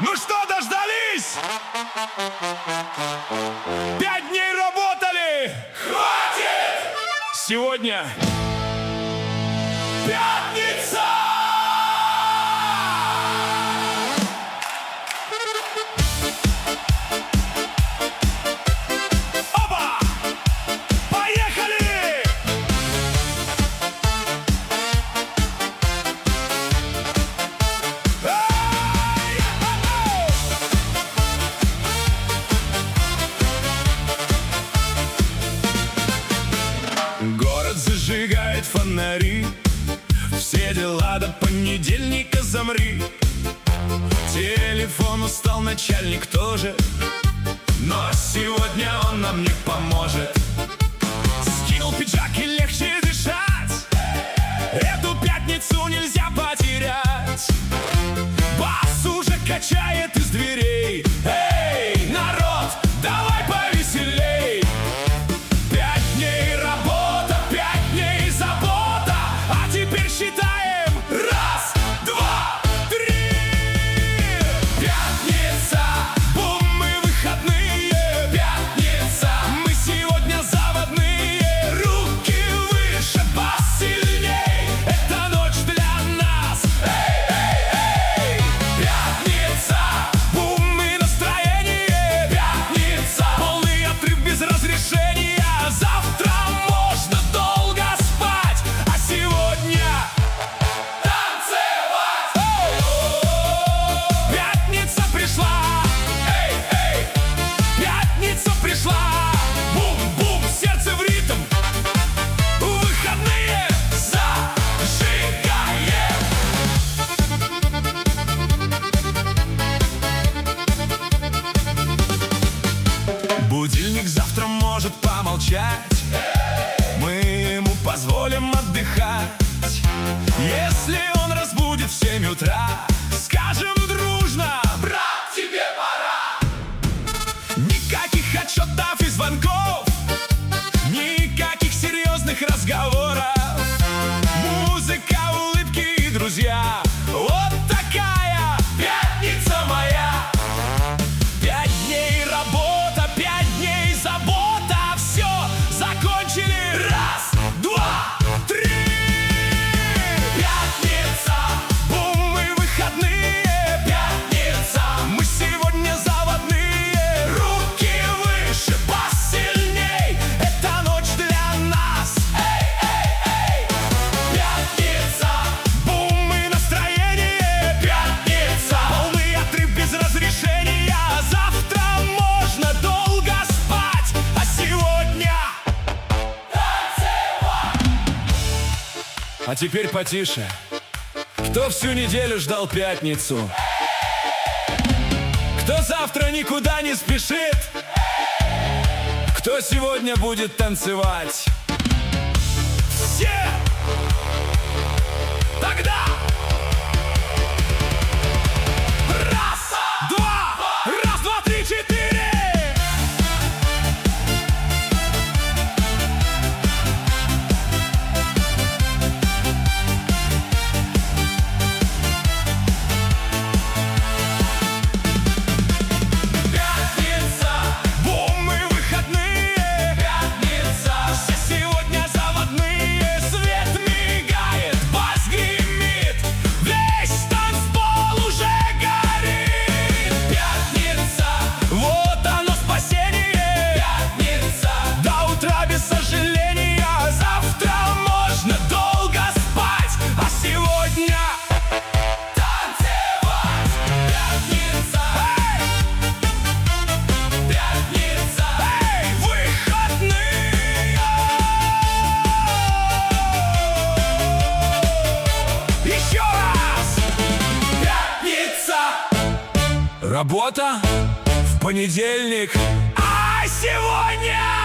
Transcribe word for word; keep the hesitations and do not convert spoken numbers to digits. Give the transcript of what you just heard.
Ну что, дождались? Пять дней работали! Хватит! Сегодня пятница! Опа! Поехали! Город зажигает фонари, все дела до понедельника замри. Телефон устал, начальник тоже, но сегодня он нам не поможет. Скинул пиджак и легче дышать, эту пятницу нельзя потерять. Бас уже качает из дверей. Эй, народ, давай повеселей. Пять дней работа, пять дней забота, а теперь считаем. Раз, два, три. Пятница, бум, мы выходные. Пятница, мы сегодня заводные. Руки выше, бас сильней, это ночь для нас. Эй, эй, эй. Пятница, бум, мы настроение. Пятница, полный отрыв без разрешения. Завтра можно долго спать, а сегодня танцевать. О-о-о-о. Пятница пришла. Эй, эй. Пятница пришла. Бум-бум, сердце в ритм. Выходные зажигаем. Будильник завтра может помолчать, мы ему позволим отдыхать. Если он разбудит в семь утра, скажем дружно: брат, тебе пора. Никаких отчетов и звонков, никаких серьезных разговоров. Музыка, улыбки и друзья. Вот такая пятница моя. Пять дней работа, пять дней забота. Все, закончили. Раз, два, три. Пятница, бум, мы выходные. Пятница, мы сегодня заводные. Руки выше, бас сильней, это ночь для нас. Эй, эй, эй. Пятница, бум, мы настроение. Пятница, полный отрыв без разрешения. Завтра можно долго спать, а сегодня танцевать. А теперь потише. Кто всю неделю ждал пятницу? Кто завтра никуда не спешит? Кто сегодня будет танцевать? Все! Тогда! Раз, два, раз, два, три, четыре! Пятница, бум, мы выходные. Пятница, все сегодня заводные. Свет мигает, бас гремит, весь танцпол уже горит. Пятница, вот оно спасение. Пятница, до утра без сожаления. Завтра можно долго спать, а сегодня танцевать. Пятница, эй! Пятница, эй! Выходные! Еще раз! Пятница! Работа в понедельник, а сегодня